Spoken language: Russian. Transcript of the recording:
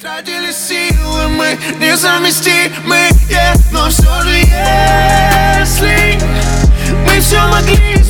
Тратили силы, мы несовместимые, но все же если мы все могли